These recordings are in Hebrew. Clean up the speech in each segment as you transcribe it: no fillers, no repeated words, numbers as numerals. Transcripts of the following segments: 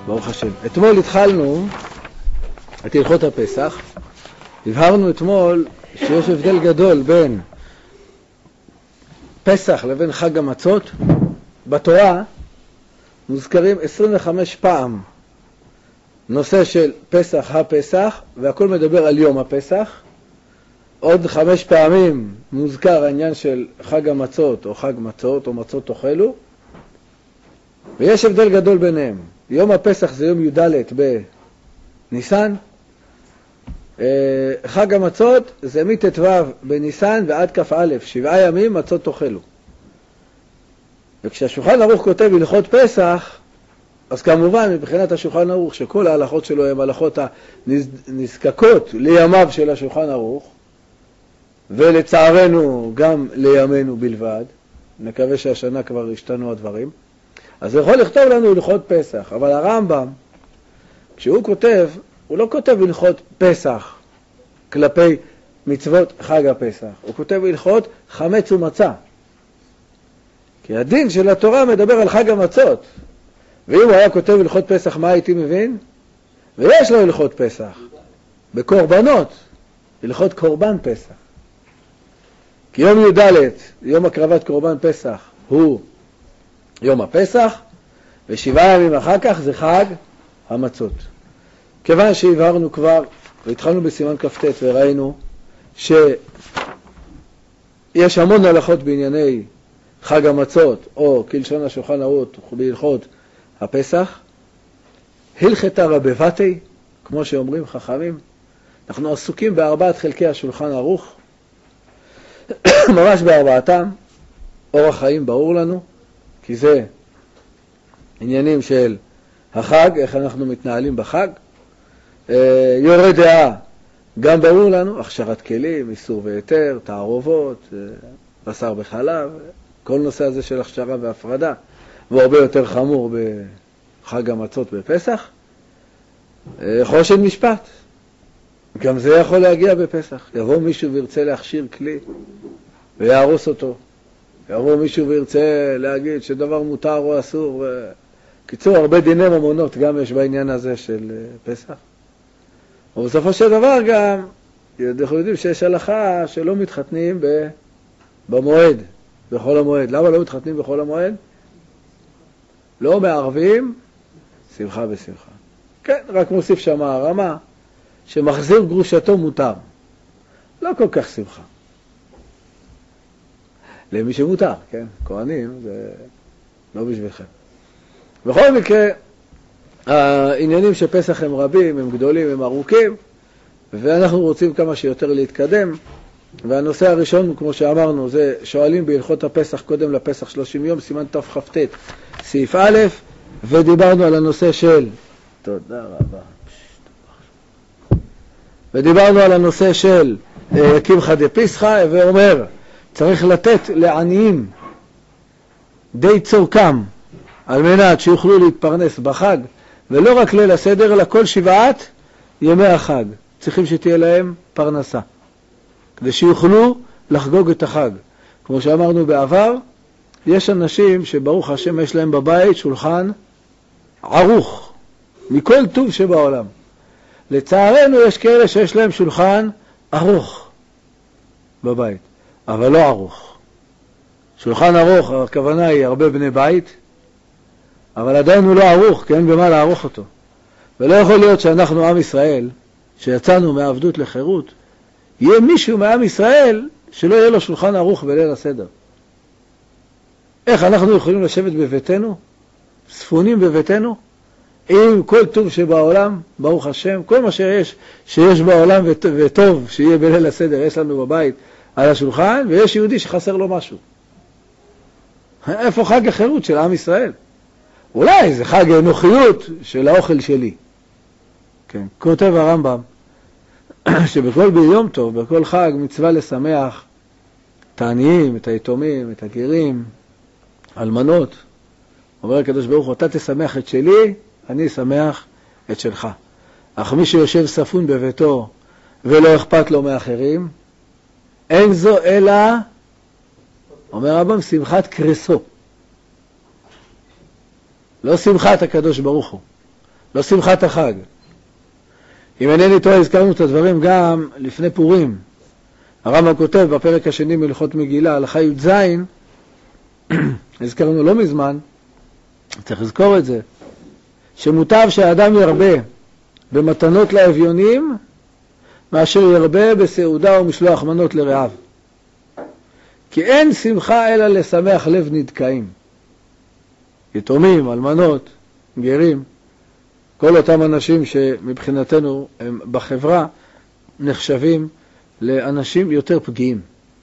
ברוך השם. אתמול התחלנו את הלכות הפסח. הבהרנו אתמול שיש הבדל גדול בין פסח לבין חג המצות. בתורה מוזכרים 25 פעם נושא של פסח, הפסח, והכל מדבר על יום הפסח. עוד 5 פעמים מוזכר העניין של חג המצות או חג מצות או מצות תאכלו, ויש הבדל גדול ביניהם. יום הפסח זה יום י"ד בניסן, חג המצות זה מט"ו בניסן ועד כ"א, 7 ימים מצות תאכלו. וכשהשולחן ערוך כותב הלכות פסח, אז כמובן מבחינת השולחן ערוך שכל ההלכות שלו הן הלכות הנזקקות לימיו של השולחן ערוך, ולצערנו גם לימינו בלבד, נקווה שהשנה כבר השתנו הדברים, אז הוא יכול לכתוב לנו הלכות פסח. אבל הרמב"ם, כשהוא כותב, הוא לא כותב הלכות פסח כלפי מצוות חג הפסח, הוא כותב הלכות חמץ ומצה, כי הדין של התורה מדבר על חג המצות. ואם הוא היה כותב הלכות פסח, מה הייתי מבין? ויש לו הלכות פסח בקורבנות, הלכות קורבן פסח, כי יום י"ד, יום הקרבת קורבן פסח, הוא יום הפסח, ו7 ימים אחר כך זה חג המצות. כיוון שהבהרנו כבר והתחלנו בסימן כ"ט וראינו שיש המון הלכות בענייני חג המצות, או כלשון השולחן ערוך בהלכות הפסח, הלכתה רבבתי, כמו שאומרים חכמים. אנחנו עסוקים בארבעת חלקי השולחן ערוך, ממש בארבעתם. אורח חיים ברור לנו, כי זה עניינים של החג, איך אנחנו מתנהלים בחג. יורה דעה גם ברור לנו, הכשרת כלים, איסור והיתר, תערובות, בשר בחלב, כל נושא הזה של הכשרה והפרדה, והרבה יותר חמור בחג המצות בפסח. חושן משפט, גם זה יכול להגיע בפסח. יבוא מישהו וירצה להכשיר כלי ויהרוס אותו, יבוא מישהו וירצה להגיד שדבר מותר או אסור. קיצור, הרבה דיני ממונות גם יש בעניין הזה של פסח. ובסופו של דבר גם אנחנו יודעים שיש הלכה שלא מתחתנים במועד, בכל המועד. למה לא מתחתנים בכל המועד? לא מערבים שמחה בשמחה. כן, רק מוסיף שם הרמה שמחזיר גרושתו מותר, לא כל כך שמחה למי שמותר, כן? כהנים זה לא בשבילכם. בכל מקרה, העניינים של פסח הם רבים, הם גדולים, הם ארוכים, ואנחנו רוצים כמה שיותר להתקדם. והנושא הראשון, כמו שאמרנו, זה שואלים בהלכות הפסח קודם לפסח 30 יום, סימן תכ"ט, סעיף א', ודיברנו על הנושא של, תודה רבה, ודיברנו על הנושא של קמחא דפסחא, ואומר, צריך לתת לעניים די צורכם, על מנת שיוכלו להתפרנס בחג, ולא רק ליל הסדר, אלא כל 7 ימי החג. צריכים שתהיה להם פרנסה, כדי שיוכלו לחגוג את החג. כמו שאמרנו בעבר, יש אנשים שברוך השם יש להם בבית שולחן ערוך, מכל טוב שבעולם. לצערנו יש כאלה שיש להם שולחן ערוך בבית, אבל לא ערוך. שולחן ערוך, הכוונה היא הרבה בני בית, אבל עדיין הוא לא ערוך, כי אין במה לערוך אותו. ולא יכול להיות שאנחנו עם ישראל, שיצאנו מהעבדות לחירות, יהיה מישהו מעם ישראל שלא יהיה לו שולחן ערוך בליל הסדר. איך אנחנו יכולים לשבת בביתנו, ספונים בביתנו, עם כל טוב שבעולם, ברוך השם, כל מה שיש בעולם וטוב שיהיה בליל הסדר, יש לנו בבית על השולחן, ויש יהודי שחסר לו משהו. איפה חג החירות של עם ישראל? אולי זה חג האנוכיות של האוכל שלי. כן, כותב הרמב"ם, שבכל ביום טוב, בכל חג, מצווה לשמח את העניים, את היתומים, את הגרים, אלמנות. אומר הקדוש ברוך הוא, אתה תשמח את שלי, אני אשמח את שלך. אך מי שיושב ספון בביתו ולא אכפת לו מאחרים, אין זו אלא, אומר הרמב"ם, שמחת קרסו. לא שמחת הקדוש ברוך הוא. לא שמחת החג. אם אינני טועה, הזכרנו את הדברים גם לפני פורים. הרמב"ם כותב בפרק השני מהלכות מגילה, הלכה י"ז, הזכרנו לא מזמן, צריך לזכור את זה, שמוטב שהאדם ירבה במתנות לאביונים, מאשר ירבה בסעודה ומשלוח מנות לרעיו. כי אין שמחה אלא לשמח לב נדכאים. יתומים, אלמנות, גרים, כל אותם אנשים שמבחינתנו הם בחברה נחשבים לאנשים יותר פגיעים.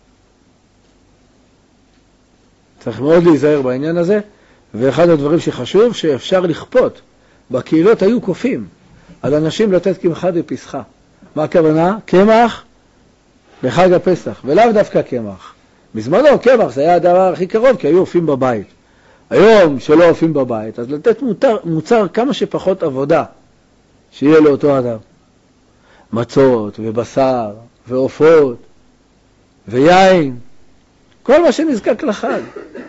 צריך מאוד להיזהר בעניין הזה, ואחד הדברים שחשוב שאפשר לכפות. בקהילות היו כופים על אנשים לתת קמחא דפסחא. מה הכוונה? קמח בחג הפסח, ולאו דווקא קמח. בזמנו קמח זה היה הדבר הכי קרוב, כי היו אופים בבית. היום שלא אופים בבית, אז לתת מוצר כמה שפחות עבודה שיהיה לאותו אדם. מצות ובשר ועופות ויין, כל מה שנזקק לחג.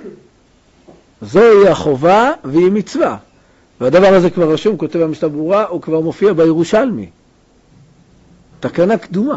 זוהי החובה והיא מצווה. והדבר הזה כבר רשום, כותב המשנה ברורה, הוא כבר מופיע בירושלמי. תקנה קדומה.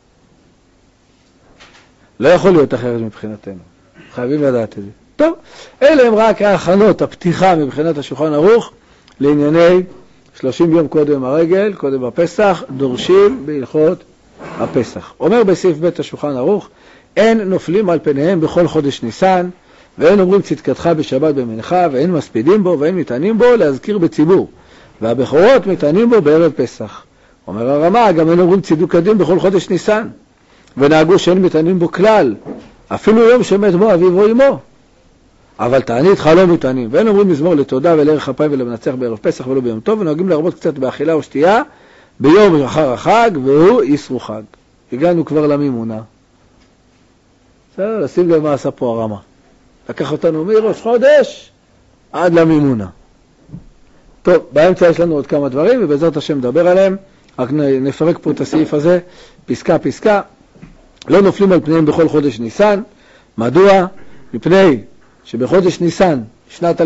לא יכול להיות אחרת מבחינתנו. חייבים לדעת את זה. טוב, אלה הם רק ההכנות, הפתיחה מבחינת השולחן ערוך, לענייני 30 יום קודם הרגל, קודם הפסח, דורשים בהלכות הפסח. אומר בסעיף ב' השולחן ערוך, אין נופלים על פניהם בכל חודש ניסן, ואין אומרים צדקתך בשבת במנחה, ואין מספידים בו, ואין מתענים בו להזכיר בציבור, והבכורות מתענים בו בערב פסח. אומר הרמה, גם אין אומרים צידוק הדין בכל חודש ניסן, ונהגו שאין מתענים בו כלל, אפילו יום שמת בו אביו או אמו. אבל תענית חלום מתענים, ואין אומרים מזמור לתודה ולערך אפיים ולמנצח בערב פסח ולא ביום טוב, ונוהגים להרבות קצת באכילה או שתייה ביום אחר החג, והוא יסרו חג. הגענו כבר למימונה. בסדר, לשים לב מה עשה פה הרמה. לקח אותנו מראש חודש עד למימונה. טוב, באמצע יש לנו עוד כמה דברים, ובעזרת השם נדבר עליהם. רק נפרק פה את הסעיף הזה, פסקה פסקה. לא נופלים על פניהם בכל חודש ניסן. מדוע? מפני שבחודש ניסן, שנת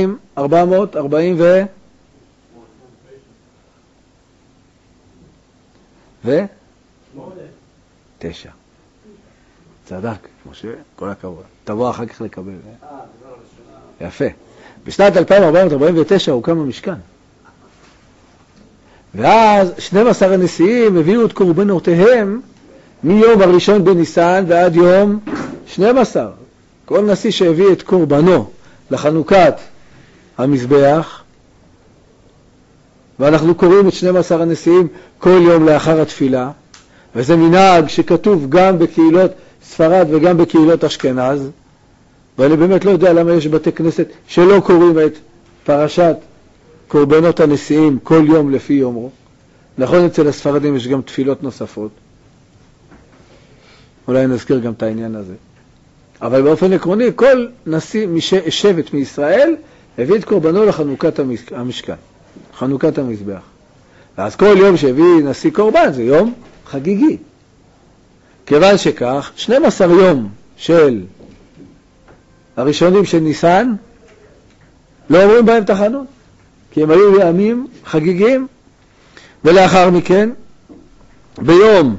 2449. צדק, משה, כל הכבוד. תבוא אחר כך לקבל. יפה. בשנת 2449 הוקם המשכן. ואז 12 הנשיאים הביאו את קורבנותיהם מיום הראשון בניסן ועד יום 12. כל נשיא שהביא את קורבנו לחנוכת המזבח, ואנחנו קוראים את 12 הנשיאים כל יום לאחר התפילה, וזה מנהג שכתוב גם בקהילות ספרד וגם בקהילות אשכנז, ואני באמת לא יודע למה יש בתי כנסת שלא קוראים את פרשת קורבנות הנשיאים כל יום לפי יומו. נכון, אצל הספרדים יש גם תפילות נוספות. אולי נזכיר גם את העניין הזה. אבל באופן עקרוני, כל נשיא שבט מישראל הביא את קורבנו לחנוכת המשכן, חנוכת המזבח. ואז כל יום שהביא נשיא קורבן זה יום חגיגי. כיוון שכך, 12 יום של הראשונים של ניסן, לא אומרים בהם תחנות, כי הם היו ימים חגיגיים, ולאחר מכן, ביום,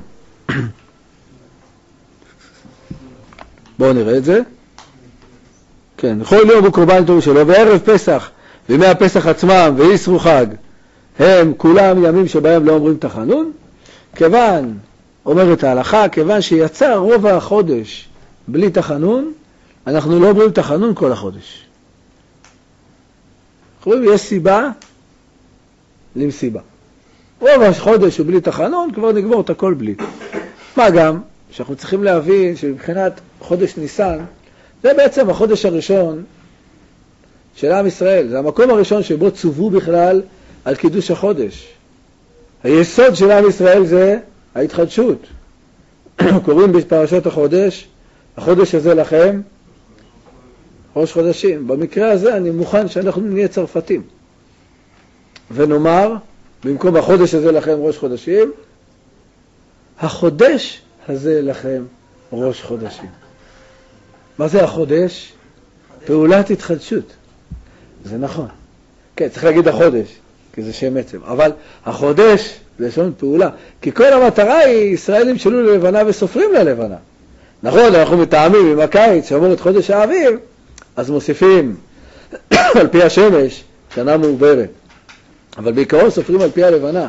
בואו נראה את זה, כן, כל יום הוא קורבן טוב שלו, וערב פסח, וימי הפסח עצמם, ויסרו חג, הם כולם ימים שבהם לא אומרים תחנון, כיוון, אומרת ההלכה, כיוון שיצא רוב החודש בלי תחנון, אנחנו לא אומרים תחנון כל החודש. אנחנו אומרים, יש סיבה למסיבה. רוב החודש הוא בלי תחנון, כבר נגמור את הכל בלי. מה גם, שאנחנו צריכים להבין שמבחינת חודש ניסן, זה בעצם החודש הראשון של עם ישראל. זה המקום הראשון שבו צוו בכלל על קידוש החודש. היסוד של עם ישראל זה ההתחדשות. קוראים בפרשת החודש, החודש הזה לכם ראש חודשים. במקרה הזה אני מוכן שאנחנו נהיה צרפתים. ונאמר, במקום החודש הזה לכם ראש חודשים, החודש הזה לכם ראש חודשים. מה זה החודש? פעולת התחדשות. זה נכון. כן, צריך להגיד החודש. כי זה שם עצם. אבל החודש זה לשון פעולה, כי כל המטרה היא ישראל ימשלו ללבנה וסופרים ללבנה. נכון, אנחנו מתאמים עם הקיץ שאמור את חודש האביב, אז מוסיפים על פי השמש שנה מעוברת. אבל בעיקרון סופרים על פי הלבנה.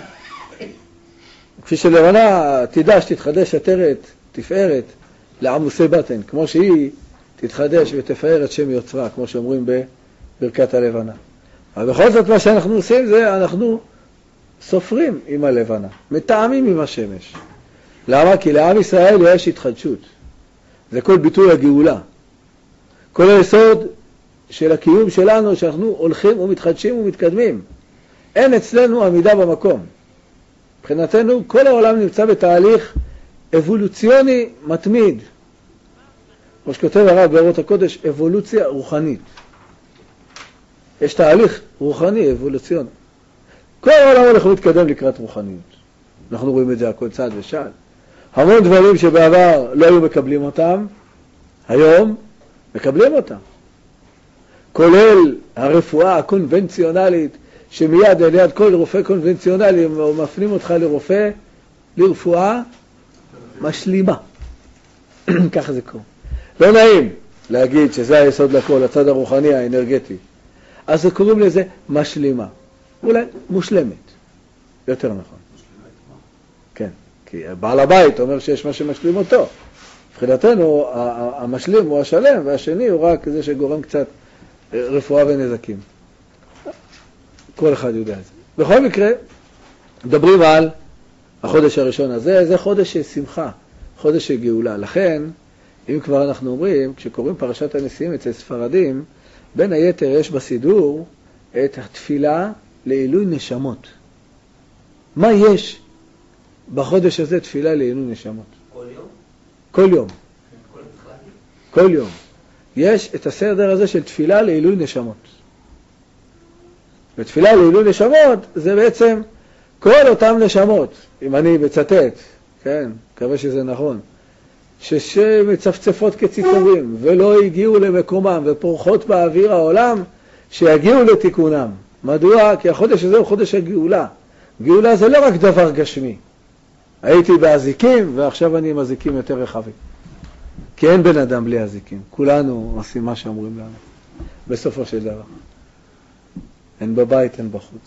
כפי שלבנה תדע שתתחדש עטרת תפארת לעמוסי בטן, כמו שהיא תתחדש ותפאר את שם יוצרה, כמו שאומרים בברכת הלבנה. אבל בכל זאת מה שאנחנו עושים זה אנחנו סופרים עם הלבנה, מתאמים עם השמש. למה? כי לעם ישראל יש התחדשות. זה כל ביטוי הגאולה. כל היסוד של הקיום שלנו שאנחנו הולכים ומתחדשים ומתקדמים. אין אצלנו עמידה במקום. מבחינתנו כל העולם נמצא בתהליך אבולוציוני מתמיד. כמו שכותב הרב באורות הקודש, אבולוציה רוחנית. יש תהליך רוחני, אבולוציוני. כל העולם הולך להתקדם לקראת רוחניות. אנחנו רואים את זה הכל צעד ושעל. המון דברים שבעבר לא היו מקבלים אותם, היום מקבלים אותם. כולל הרפואה הקונבנציונלית, שמיד על יד כל רופא קונבנציונלי מפנים אותך לרפואה משלימה. ככה זה קורה. לא נעים להגיד שזה היסוד לכל, הצד הרוחני האנרגטי. אז קוראים לזה משלימה. אולי מושלמת. יותר נכון. כן. כי בעל הבית אומר שיש מה שמשלים אותו. מבחינתנו, המשלים הוא השלם, והשני הוא רק זה שגורם קצת רפואה ונזקים. כל אחד יודע את זה. בכל מקרה, מדברים על החודש הראשון הזה, זה חודש של שמחה, חודש של גאולה. לכן, אם כבר אנחנו אומרים, כשקוראים פרשת הנשיאים אצל ספרדים, בין היתר יש בסידור את התפילה לעילוי נשמות. מה יש בחודש הזה תפילה לעילוי נשמות? כל יום? כל יום. כל יום. יש את הסדר הזה של תפילה לעילוי נשמות. ותפילה לעילוי נשמות זה בעצם כל אותם נשמות, אם אני מצטט, כן, מקווה שזה נכון, שמצפצפות כציפורים ולא הגיעו למקומם ופורחות באוויר העולם, שיגיעו לתיקונם. מדוע? כי החודש הזה הוא חודש הגאולה. גאולה זה לא רק דבר גשמי. הייתי באזיקים ועכשיו אני עם אזיקים יותר רחבים. כי אין בן אדם בלי אזיקים. כולנו עושים מה שאומרים לנו. בסופו של דבר. אין בבית, אין בחוץ.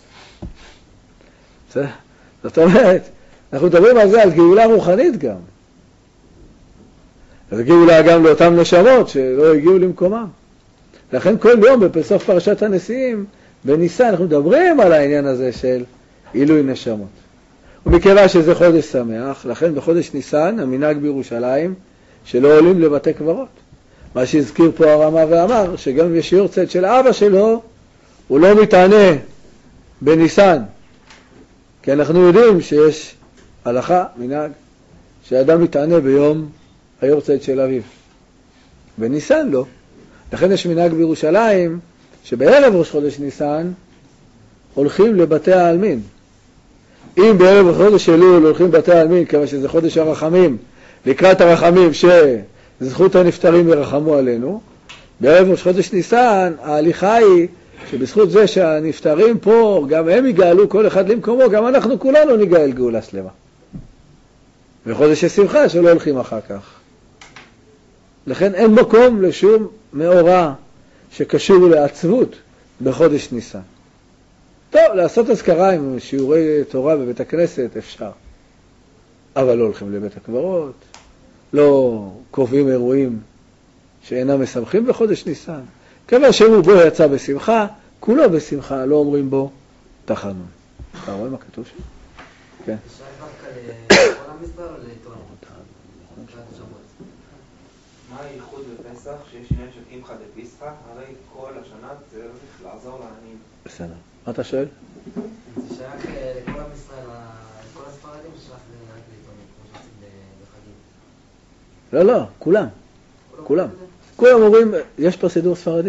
זאת אומרת, אנחנו מדברים על זה, על גאולה רוחנית גם. אז גאולה גם לאותם נשמות שלא הגיעו למקומם. לכן כל יום בסוף פרשת הנשיאים, בניסן, אנחנו מדברים על העניין הזה של עילוי נשמות. ומכיוון שזה חודש שמח, לכן בחודש ניסן, המנהג בירושלים, שלא עולים לבתי קברות. מה שהזכיר פה הרמה ואמר, שגם אם יש יורצייט של אבא שלו, הוא לא מתענה בניסן. כי אנחנו יודעים שיש הלכה, מנהג, שאדם מתענה ביום היורצייט של אביו. בניסן לא. לכן יש מנהג בירושלים, שבערב ראש חודש ניסן, הולכים לבתי העלמין. אם בערב חודש אלול הולכים לבתי העלמין, כמה שזה חודש הרחמים, לקראת הרחמים שזכות הנפטרים ירחמו עלינו, בערב ראש חודש ניסן, ההליכה היא שבזכות זה שהנפטרים פה, גם הם יגאלו כל אחד למקומו, גם אנחנו כולנו נגאל גאולה שלמה. וחודש השמחה שלא הולכים אחר כך. לכן אין מקום לשום מאורע שקשור לעצבות בחודש ניסן. טוב, לעשות הזכרה עם שיעורי תורה בבית הכנסת אפשר. אבל לא הולכים לבית הקברות, לא קובעים אירועים שאינם משמחים בחודש ניסן. כיוון שהוא בו יצא בשמחה, כולו בשמחה, לא אומרים בו תחנון. אתה רואה מה כתוב שם? כן. אפשר דווקא לכל המסבר או לעיתון? מה הייחוד בפסח שיש עניין של קמחא דפסחא? הרי כל השנה צריך לעזור לעניים. בסדר. מה אתה שואל? זה שייך לכל עם ישראל, כל הספרדים שייך רק לעיתונים, כמו שעושים בחגים. לא, כולם. כולם. כולם אומרים, יש פה סידור ספרדי?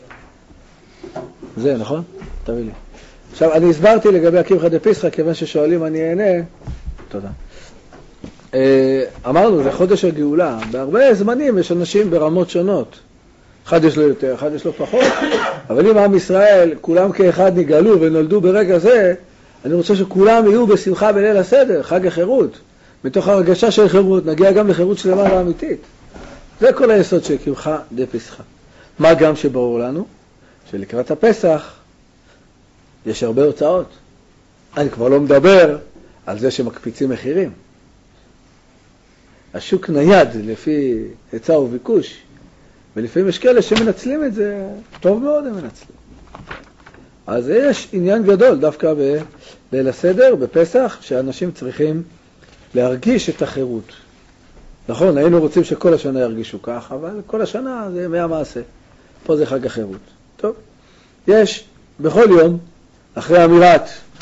זה, נכון? תביא לי. עכשיו, אני הסברתי לגבי הקמחא דפסחא, כיוון ששואלים אני אענה. תודה. אמרנו, זה חודש הגאולה. בהרבה זמנים יש אנשים ברמות שונות אחד יש לו יותר, אחד יש לו פחות, אבל אם עם ישראל, כולם כאחד נגאלו ונולדו ברגע זה, אני רוצה שכולם יהיו בשמחה בליל הסדר, חג החירות. מתוך הרגשה של חירות, נגיע גם לחירות שלמה ואמיתית. זה כל היסוד של קמחא דפסחא. מה גם שברור לנו? שלקראת הפסח יש הרבה הוצאות. אני כבר לא מדבר על זה שמקפיצים מחירים. השוק נייד לפי היצע וביקוש, ולפעמים יש כאלה שמנצלים את זה, טוב מאוד הם מנצלים. אז יש עניין גדול דווקא בליל הסדר, בפסח, שאנשים צריכים להרגיש את החירות. נכון, היינו רוצים שכל השנה ירגישו כך, אבל כל השנה זה מהמעשה. פה זה חג החירות. טוב, יש בכל יום, אחרי אמירת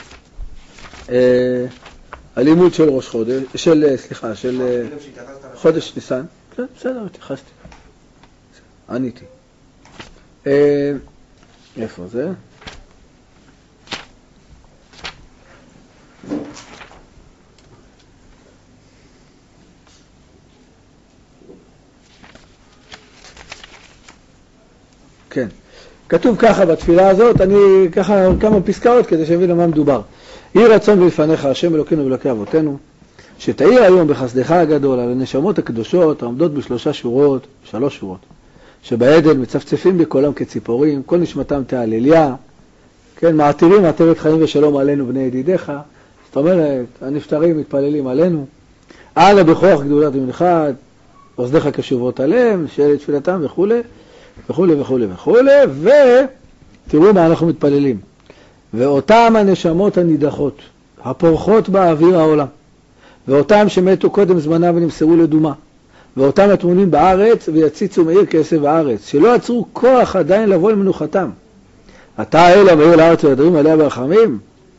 הלימוד של ראש חודש, של חודש ניסן, כן, בסדר, התייחסתי. עניתי. איפה זה? כן. כתוב ככה בתפילה הזאת, אני ככה כמה פסקאות כדי שנבין על מה מדובר. יהי רצון בלפניך השם אלוקינו ואלוקי אבותינו, שתאיר היום בחסדך הגדול על הנשמות הקדושות העומדות בשלוש שורות, שבעדן מצפצפים בקולם כציפורים, כל נשמתם תהלליה, כן, מעתירים מעטרת חיים ושלום עלינו בני ידידיך, זאת אומרת, הנפטרים מתפללים עלינו, על בכוח גדולת ומנחת, אוזניך קשובות עליהם, שאלה תפילתם וכו' וכו' וכו' וכו', ותראו מה אנחנו מתפללים. ואותם הנשמות הנידחות, הפורחות באוויר העולם, ואותם שמתו קודם זמנה ונמסרו לדומה, ואותם הטמונים בארץ ויציצו מאיר כעשב הארץ, שלא עצרו כוח עדיין לבוא למנוחתם. אתה האל המאיר לארץ וידרים עליה ברחמים,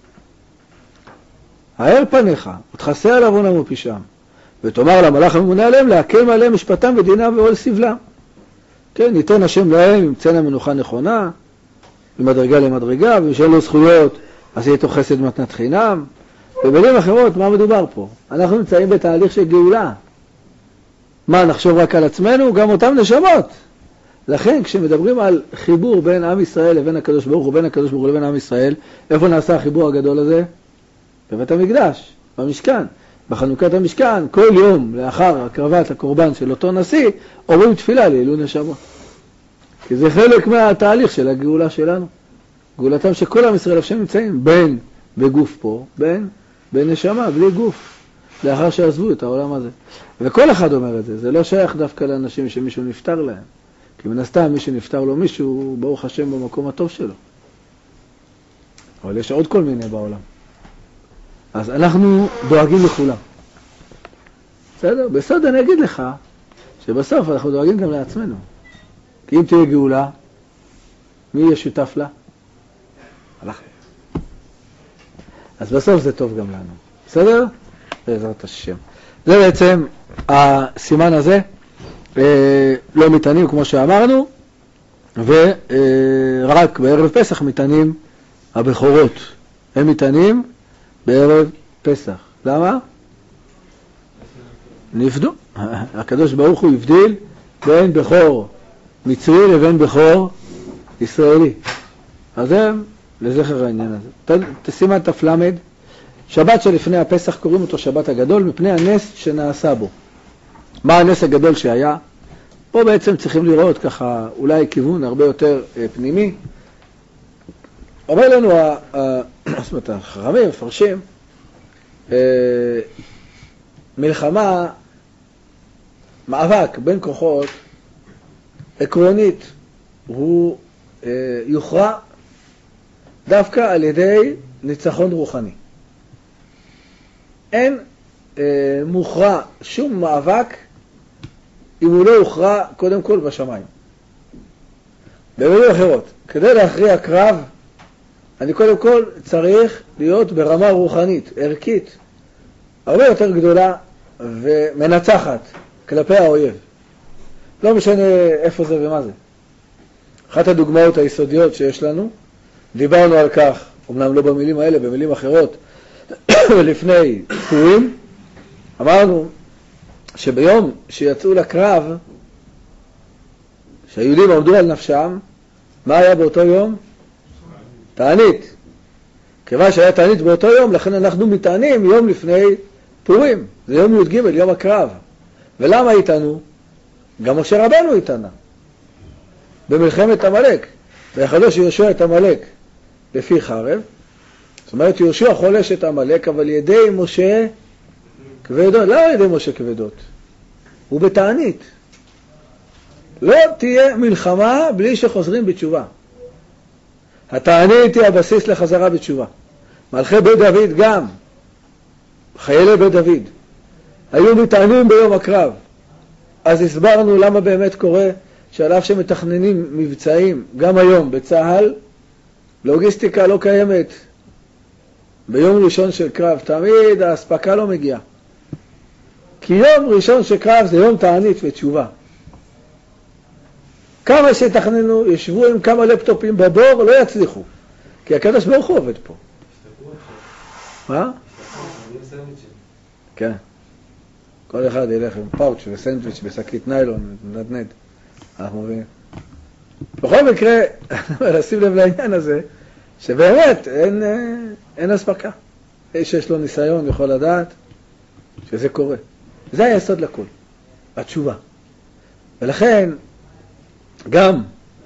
האר פניך ותכסה על עוונם ופשעם, ותאמר למלאך הממונה עליהם להקל מעליהם משפטם ודינם ועול סבלם. כן, ניתן השם להם, ימצאנה מנוחה נכונה, ממדרגה למדרגה, ושאין לו זכויות, אז יהיה תוך חסד מתנת חינם. במילים אחרות, מה מדובר פה? אנחנו נמצאים בתהליך של גאולה. מה, נחשוב רק על עצמנו? גם אותם נשמות. לכן, כשמדברים על חיבור בין עם ישראל לבין הקדוש ברוך הוא, בין הקדוש ברוך הוא לבין עם ישראל, איפה נעשה החיבור הגדול הזה? בבית המקדש, במשכן. בחנוכת המשכן, כל יום לאחר הקרבת הקורבן של אותו נשיא, אומרים תפילה לעילוי נשמות. כי זה חלק מהתהליך של הגאולה שלנו. גאולתם שכל עם ישראל השם נמצאים בין בגוף פה, בין בנשמה, בלי גוף, לאחר שעזבו את העולם הזה. וכל אחד אומר את זה, זה לא שייך דווקא לאנשים שמישהו נפטר להם. כי מן הסתם מי שנפטר לו מישהו, ברוך השם במקום הטוב שלו. אבל יש עוד כל מיני בעולם. אז אנחנו דואגים לכולם. בסדר? בסוד אני אגיד לך שבסוף אנחנו דואגים גם לעצמנו. כי אם תהיה גאולה, מי יהיה שותף לה? אנחנו. אז בסוף זה טוב גם לנו. בסדר? בעזרת השם. זה בעצם הסימן הזה, לא מתענים כמו שאמרנו, ורק בערב פסח מתענים הבכורות. הם מתענים בערב פסח. למה? נפדו. הקדוש ברוך הוא הבדיל בין בכור מצרי לבין בכור ישראלי. אז הם לזכר העניין הזה. תשימה תפלמד. שבת שלפני הפסח קוראים אותו שבת הגדול מפני הנס שנעשה בו. מה הנס הגדול שהיה? פה בעצם צריכים לראות ככה אולי כיוון הרבה יותר פנימי. אומר לנו החכמים, מפרשים, מלחמה, מאבק בין כוחות, עקרונית, הוא יוכרע דווקא על ידי ניצחון רוחני. אין מוכרע שום מאבק אם הוא לא יוכרע קודם כל בשמיים. במילים אחרות, כדי להכריע קרב, אני קודם כל צריך להיות ברמה רוחנית, ערכית, הרבה יותר גדולה ומנצחת כלפי האויב. לא משנה איפה זה ומה זה. אחת הדוגמאות היסודיות שיש לנו, דיברנו על כך, אמנם לא במילים האלה, במילים אחרות, לפני פורים, אמרנו שביום שיצאו לקרב, שהיהודים עמדו על נפשם, מה היה באותו יום? תענית. כיוון שהיה תענית באותו יום, לכן אנחנו מתענים יום לפני פורים. זה יום י"ג, יום הקרב. ולמה איתנו? גם משה רבנו איתנה. במלחמת עמלק. ויחדו שיהושע את עמלק לפי חרב. זאת אומרת, יהושע חולש את עמלק, אבל ידי משה כבדות. למה ידי משה כבדות? הוא בתענית. לא תהיה מלחמה בלי שחוזרים בתשובה. התענית היא הבסיס לחזרה בתשובה. מלכי בית דוד גם, חיילי בית דוד, היו מתענים ביום הקרב. אז הסברנו למה באמת קורה שעל אף שמתכננים מבצעים, גם היום בצהל, לוגיסטיקה לא קיימת. ביום ראשון של קרב תמיד ההספקה לא מגיעה. כי יום ראשון של קרב זה יום תענית ותשובה. כמה שתכננו, ישבו עם כמה לפטופים בבור, לא יצליחו. כי הקדוש ברוך הוא עובד פה. מה? כן. כל אחד ילך עם פאוץ' וסנדוויץ' בשקית ניילון, נדנד. אנחנו מבינים. בכל מקרה, לשים לב לעניין הזה, שבאמת אין הספקה. שיש לו ניסיון יכול לדעת שזה קורה. זה היסוד לכל, התשובה. ולכן, גם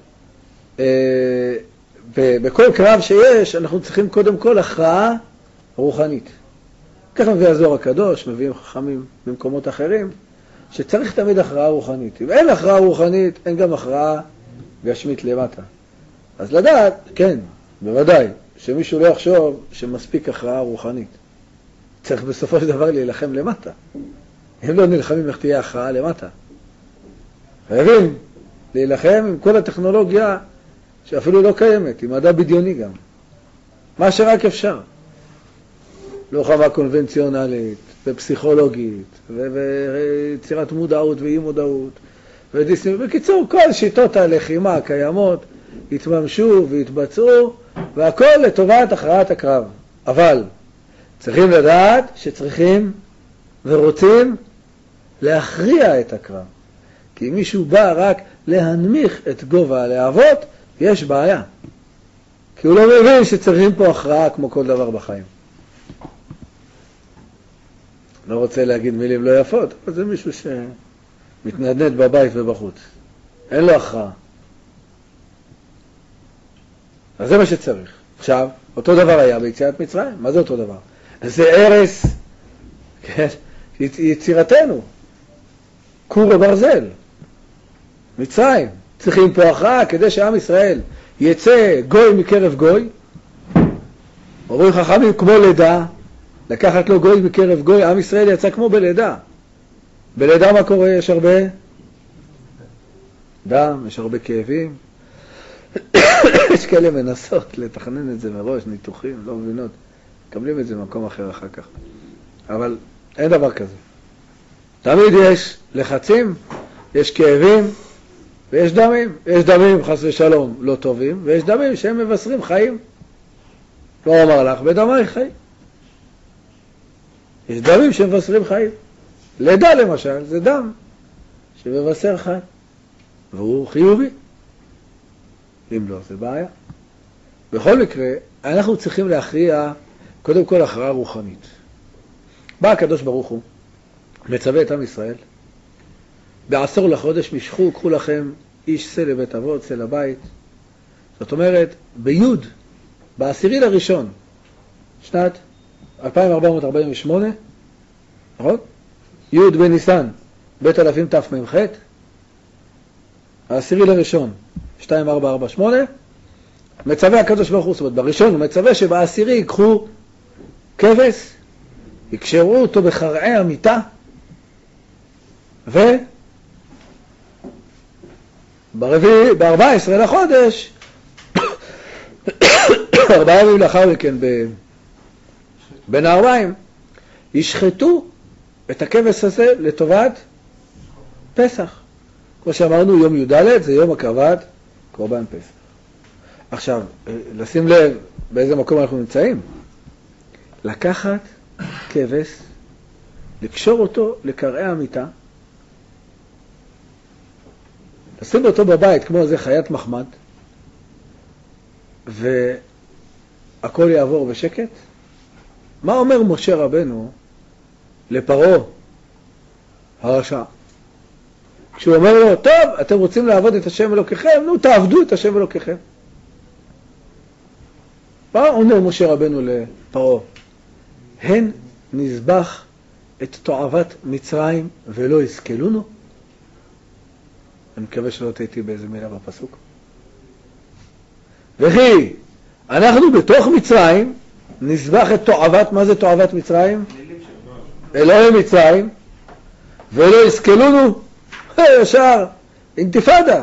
בכל קרב שיש, אנחנו צריכים קודם כל הכרעה רוחנית. ככה מביא הזוהר הקדוש, מביאים חכמים במקומות אחרים, שצריך תמיד הכרעה רוחנית. אם אין הכרעה רוחנית, אין גם הכרעה גשמית למטה. אז לדעת, כן, בוודאי, שמישהו לא יחשוב שמספיק הכרעה רוחנית. צריך בסופו של דבר להילחם למטה. אם לא נלחמים, איך תהיה הכרעה למטה? חייבים להילחם עם כל הטכנולוגיה שאפילו לא קיימת, עם מדע בדיוני גם. מה שרק אפשר. לוחמה קונבנציונלית ופסיכולוגית ויצירת מודעות ואי מודעות בקיצור, כל שיטות הלחימה הקיימות התממשו והתבצעו, והכל לטובת הכרעת הקרב. אבל צריכים לדעת שצריכים ורוצים להכריע את הקרב. כי אם מישהו בא רק להנמיך את גובה הלהבות, יש בעיה. כי הוא לא מבין שצריכים פה הכרעה כמו כל דבר בחיים. לא רוצה להגיד מילים לא יפות, אבל זה מישהו שמתנדנד בבית ובחוץ. אין לו הכרעה. אז זה מה שצריך. עכשיו, אותו דבר היה ביציאת מצרים. מה זה אותו דבר? זה ערש, כן, יצירתנו. כור וברזל. מצרים. צריכים פה הכרעה כדי שעם ישראל יצא גוי מקרב גוי. אומרים חכמים כמו לידה, לקחת לו גוי מקרב גוי, עם ישראל יצא כמו בלידה. בלידה מה קורה? יש הרבה דם, יש הרבה כאבים. יש כאלה מנסות לתכנן את זה מראש, ניתוחים, לא מבינות. מקבלים את זה במקום אחר אחר כך. אבל אין דבר כזה. תמיד יש לחצים, יש כאבים, ויש דמים. יש דמים, חס ושלום, לא טובים, ויש דמים שהם מבשרים חיים. לא אומר לך, בדמי חיים. יש דמים שמבשרים חיים. לידה למשל, זה דם שמבשר חיים. והוא חיובי. אם לא, זה בעיה. בכל מקרה, אנחנו צריכים להכריע קודם כל הכרעה רוחנית. בא הקדוש ברוך הוא, מצווה את עם ישראל, בעשור לחודש משכו, קחו לכם איש שא לבית אבות, שא לבית. זאת אומרת, ביוד, בעשירי לראשון, שנת 2448, נכון? יוד בניסן, בית אלפים תמ"ח, העשירי לראשון, 2448, מצווה הקדוש ברוך הוא, זאת אומרת, בראשון הוא מצווה שבעשירי ייקחו כבש, יקשרו אותו בחרעי המיטה, ב-14 לחודש, 4 ימים לאחר מכן, בין הערביים, ישחטו את הכבש הזה לטובת פסח. כמו שאמרנו, יום י"ד זה יום הקרבת קורבן פסח. עכשיו, לשים לב באיזה מקום אנחנו נמצאים. לקחת כבש, לקשור אותו לקרעי המיטה, לשים אותו בבית כמו איזה חיית מחמד, והכל יעבור בשקט? מה אומר משה רבנו לפרעה הרשע? כשהוא אומר לו, טוב, אתם רוצים לעבוד את השם אלוקיכם, נו, תעבדו את השם אלוקיכם. מה אומר משה רבנו לפרעה? הן נזבח את תועבת מצרים ולא יסכלונו? אני מקווה שלא תהייתי באיזה מילה בפסוק. וכי אנחנו בתוך מצרים נזבח את תועבת, מה זה תועבת מצרים? אלוהי מצרים, ולא יסכלונו? ישר, אינתיפאדה.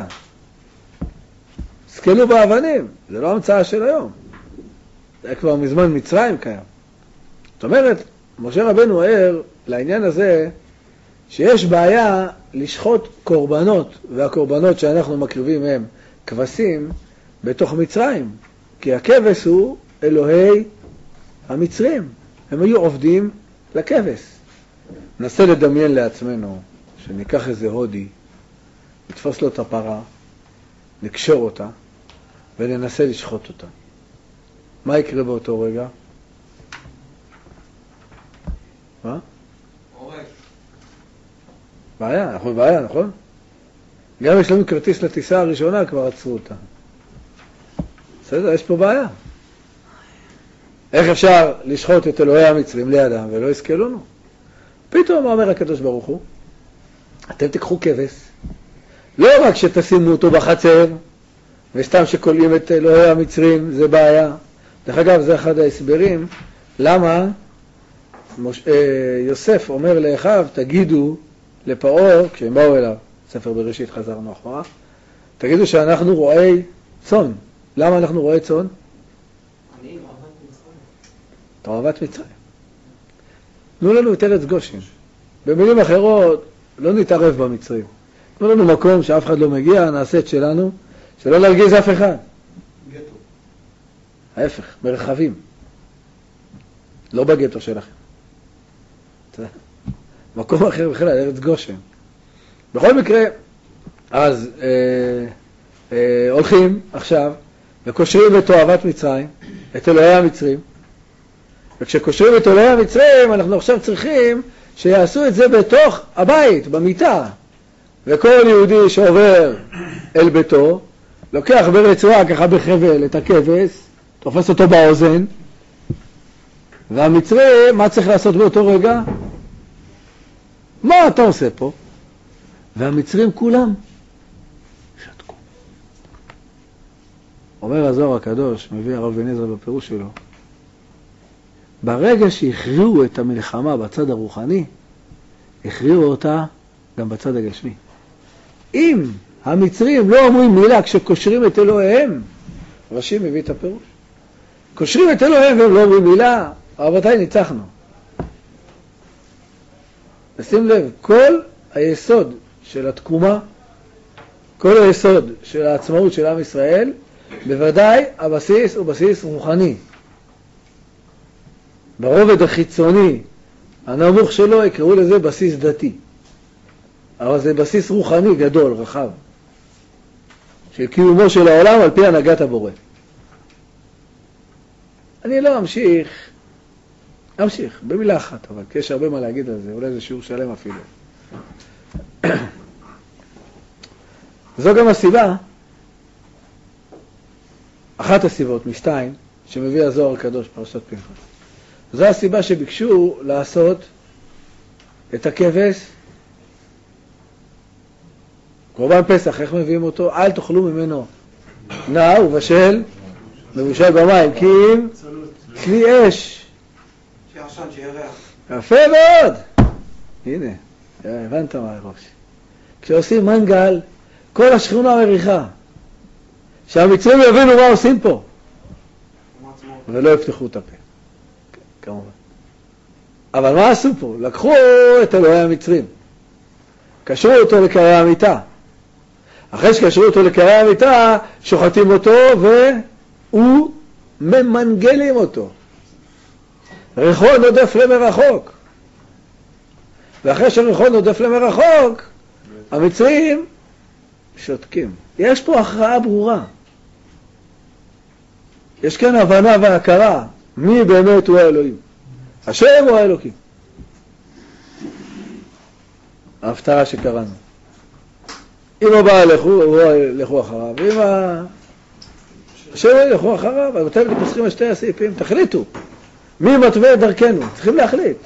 סכלו באבנים, זה לא המצאה של היום. זה כבר מזמן מצרים קיים. זאת אומרת, משה רבנו ער לעניין הזה שיש בעיה לשחוט קורבנות, והקורבנות שאנחנו מקריבים הם כבשים בתוך מצרים, כי הכבש הוא אלוהי המצרים, הם היו עובדים לכבש. נסה לדמיין לעצמנו שניקח איזה הודי, נתפוס לו את הפרה, נקשור אותה וננסה לשחוט אותה. מה יקרה באותו רגע? מה? בעיה, אנחנו בבעיה, נכון? גם יש לנו כרטיס לטיסה הראשונה, כבר עצרו אותה. בסדר, יש פה בעיה. איך אפשר לשחוט את אלוהי המצרים לידם ולא יסכלונו? פתאום אומר הקדוש ברוך הוא, אתם תיקחו כבש, לא רק שתשימו אותו בחצר, וסתם שקולים את אלוהי המצרים, זה בעיה. דרך אגב, זה אחד ההסברים, למה יוסף אומר לאחיו, תגידו לפרעה, כשהם באו אליו, ספר בראשית חזרנו אחורה, תגידו שאנחנו רועי צאן. למה אנחנו רועי צאן? תועבת מצרים. תנו לנו את ארץ גושן. במילים אחרות, לא נתערב במצרים. תנו לנו מקום שאף אחד לא מגיע, נעשה את שלנו, שלא נרגיז אף אחד. גטו. ההפך, מרחבים. לא בגטו שלכם. מקום אחר בכלל, ארץ גושן. בכל מקרה, אז הולכים עכשיו וקושרים את תועבת מצרים, את אלוהי המצרים, וכשקושרים את אלוהי המצרים, אנחנו עכשיו צריכים שיעשו את זה בתוך הבית, במיטה. וכל יהודי שעובר אל ביתו, לוקח ברצועה ככה בחבל את הכבש, תופס אותו באוזן, והמצרי, מה צריך לעשות באותו רגע? מה אתה עושה פה? והמצרים כולם שתקו. אומר הזוהר הקדוש, מביא הרב בן עזרא בפירוש שלו, ברגע שהכריעו את המלחמה בצד הרוחני, הכריעו אותה גם בצד הגשמי. אם המצרים לא אומרים מילה כשקושרים את אלוהיהם, רש"י מביא את הפירוש, קושרים את אלוהיהם והם לא אומרים מילה, רבותיי, ניצחנו. נשים לב, כל היסוד של התקומה, כל היסוד של העצמאות של עם ישראל, בוודאי הבסיס הוא בסיס רוחני. ברובד החיצוני, הנמוך שלו, יקראו לזה בסיס דתי. אבל זה בסיס רוחני גדול, רחב, של קיומו של העולם על פי הנהגת הבורא. אני לא אמשיך במילה אחת, אבל כי יש הרבה מה להגיד על זה, אולי זה שיעור שלם אפילו. זו גם הסיבה, אחת הסיבות משתיים, שמביא הזוהר הקדוש פרשת פנחס. זו הסיבה שביקשו לעשות את הכבש, קורבן פסח, איך מביאים אותו? אל תאכלו ממנו נע ובשל, מבושל במים, כי אם צלי אש. שיעשן, שירח. יפה מאוד. הנה, הבנת מה הראש. כשעושים מנגל, כל השכונה מריחה. שהמצרים יבינו מה עושים פה. ולא יפתחו את הפה. כמובן. אבל מה עשו פה? לקחו את אלוהי המצרים. קשרו אותו לקרי המיטה. אחרי שקשרו אותו לקרי המיטה, שוחטים אותו וממנגלים אותו. ריחו נודף למרחוק. ואחרי שריחו נודף למרחוק, המצרים שותקים. יש פה הכרעה ברורה. יש כאן הבנה והכרה מי באמת הוא האלוהים. השם הוא האלוקים. ההפטרה שקראנו. אם הבא לכו אחריו, ואם השם לכו אחריו, אז אתם פוסחים על שתי הסעיפים, תחליטו. מי מתווה את דרכנו? צריכים להחליט.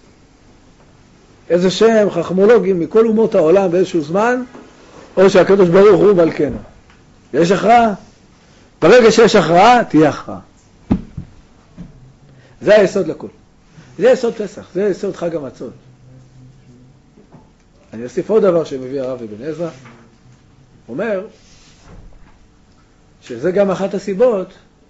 איזה שם חכמולוגים מכל אומות העולם באיזשהו זמן, או שהקדוש ברוך הוא מלכנו. יש הכרעה? ברגע שיש הכרעה, תהיה הכרעה. זה היסוד לכל. זה יסוד פסח, זה יסוד חג המצות. אני אוסיף עוד דבר שמביא הרב אבן עזרא. אומר שזה גם אחת הסיבות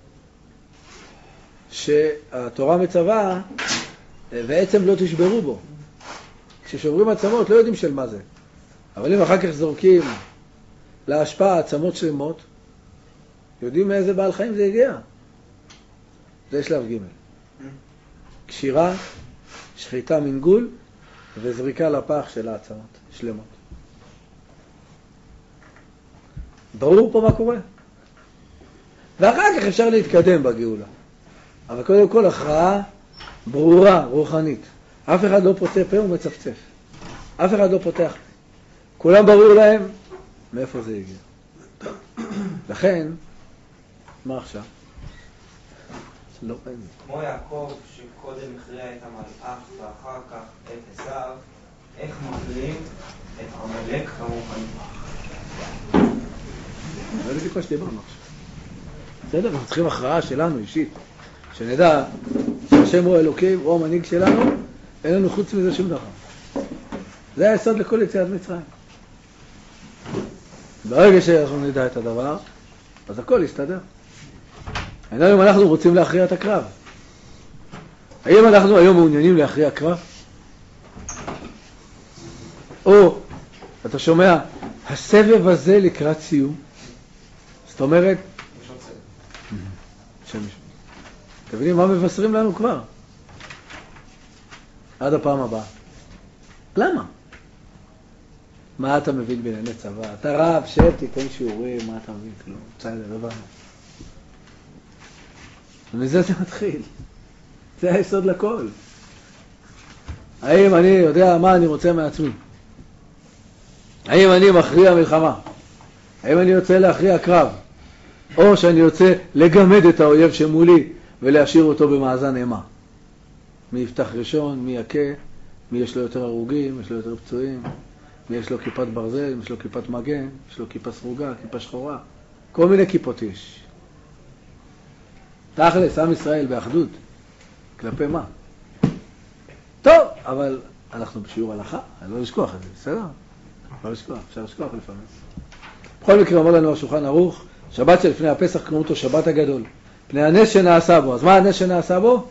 שהתורה מצווה בעצם לא תשברו בו. כששוברים עצמות לא יודעים של מה זה. אבל אם אחר כך זורקים להשפעה עצמות שלמות, יודעים מאיזה בעל חיים זה הגיע. זה שלב ג'. קשירה, שחיטה מנגול וזריקה לפח של העצמות שלמות. ברור פה מה קורה. ואחר כך אפשר להתקדם בגאולה. אבל קודם כל הכרעה ברורה, רוחנית. אף אחד לא פוצה פה ומצפצף. אף אחד לא פותח. כולם ברור להם מאיפה זה הגיע. לכן, מה עכשיו? לא פעמים. כמו יעקב שקודם הכריע את המלאך ואחר כך את עשיו, איך מכריעים את עמלק הרוחני? זה בדיוק מה שדיברנו עכשיו. בסדר, אנחנו צריכים הכרעה שלנו אישית, שנדע שהשם הוא אלוקים, הוא המנהיג שלנו, אין לנו חוץ מזה שום דבר. זה היסוד לכל יציאת מצרים. ברגע שאנחנו נדע את הדבר, אז הכל יסתדר. אם אנחנו רוצים להכריע את הקרב. האם אנחנו היום מעוניינים להכריע קרב? או, אתה שומע, הסבב הזה לקראת סיום. זאת אומרת, אתם מבינים מה מבשרים לנו כבר? עד הפעם הבאה. למה? מה אתה מבין בענייני צבא? אתה רב, שב, תיתן שיעורים, מה אתה מבין? כלום, בסדר, הבנו. ומזה זה מתחיל. זה היסוד לכל. האם אני יודע מה אני רוצה מעצמי? האם אני מכריע מלחמה? האם אני יוצא להכריע קרב? או שאני יוצא לגמד את האויב שמולי ולהשאיר אותו במאזן אימה? מי יפתח ראשון, מי יקה, מי יש לו יותר הרוגים, יש לו יותר פצועים, מי יש לו כיפת ברזל, יש לו כיפת מגן, יש לו כיפה סרוגה, כיפה שחורה. כל מיני כיפות יש. תכלס, עם ישראל באחדות. כלפי מה? טוב, אבל אנחנו בשיעור הלכה, אני לא לשכוח את זה, בסדר? לא לשכוח, אפשר לשכוח לפעמים. בכל מקרה אומר לנו השולחן ערוך, שבת שלפני הפסח קראו אותו שבת הגדול. פני הנס שנעשה בו. אז מה הנס שנעשה בו?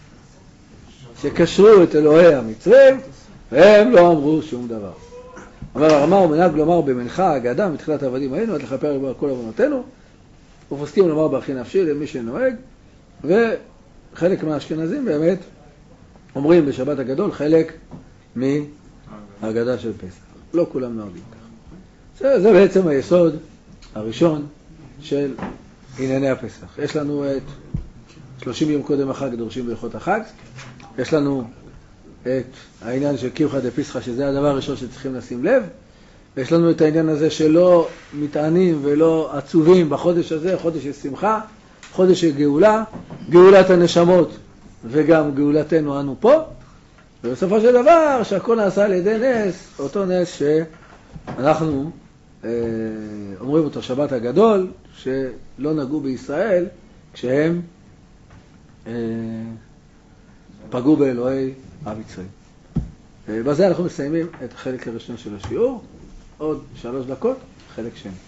שקשרו את אלוהי המצרים, והם לא אמרו שום דבר. אומר הרמה, הוא מנהג לומר במנחה, אגדה, מתחילת העבדים היינו, עד לכפר על כל עוונותינו, ופוסקים לומר בהכי נפשי למי שנוהג, וחלק מהאשכנזים באמת אומרים בשבת הגדול חלק מהאגדה של פסח. לא כולם נוהגים כך. זה בעצם היסוד הראשון של ענייני הפסח. יש לנו את 30 יום קודם החג דורשים בהלכות החג. יש לנו את העניין של קמחא דפסחא, שזה הדבר הראשון שצריכים לשים לב. ויש לנו את העניין הזה שלא מתענים ולא עצובים בחודש הזה, חודש של שמחה, חודש של גאולה, גאולת הנשמות וגם גאולתנו אנו פה. ובסופו של דבר שהכל נעשה על ידי נס, אותו נס שאנחנו אומרים אותו שבת הגדול, שלא נגעו בישראל כשהם פגעו באלוהי המצרים. בזה אנחנו מסיימים את החלק הראשון של השיעור. עוד 3 דקות, חלק שני.